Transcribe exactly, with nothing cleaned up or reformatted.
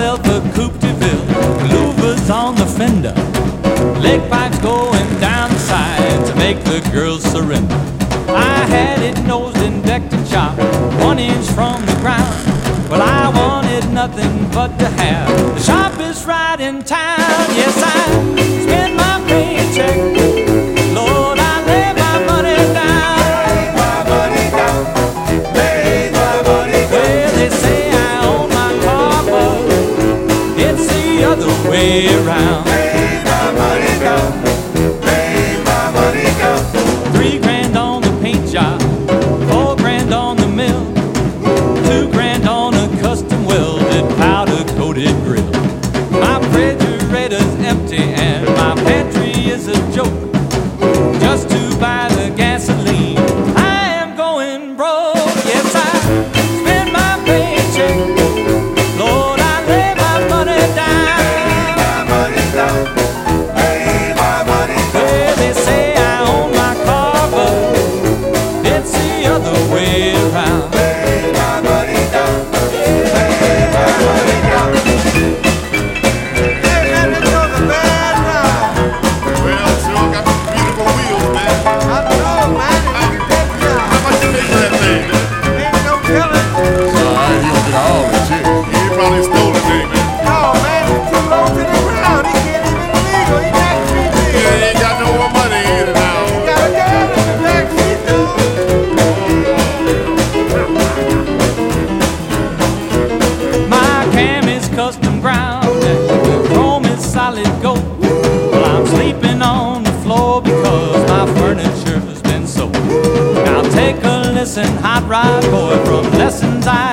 myself a Coupe de Ville, louvers on the fender, leg pipes going down the side to make the girls surrender. I had it nosed and decked and chopped, one inch from the ground. Well, I wanted nothing but to have the sharpest ride in town. Yes, I spend my paycheck, Lord, I lay my money down. Lay my money down, lay my money down. Well, they say I own my car, but it's the other way around. Lay my money down, lay my money down. Three grand on the paint job, four grand on the mill, two grand on a custom welded powder coated grill. My refrigerator's empty and my pantry is a joke. Just to buy the gasoline, I am going broke. Yes, I spend my paycheck, Lord, I lay my money down. Lay my money down, lay my money down. Well, they say I own my car, but it's the other way around. Lay my money down, lay my money down. Hey, man, this was a bad ride. Well, sure got some beautiful wheels, man. I know, man. It was a good job. How much you pay for that thing, man? Ain't no telling. All right, he don't get all the chick. He probably stole the thing, man. No, man, it's too low to the ground. He can't even legal. He can't be He legal. ain't got no more money either now. Got a girl in the back seat, though. My cam is custom ground, and chrome is solid gold. Well, I'm sleeping on the floor because my furniture's been sold. Now take a listen, hot rod boy, from lessons I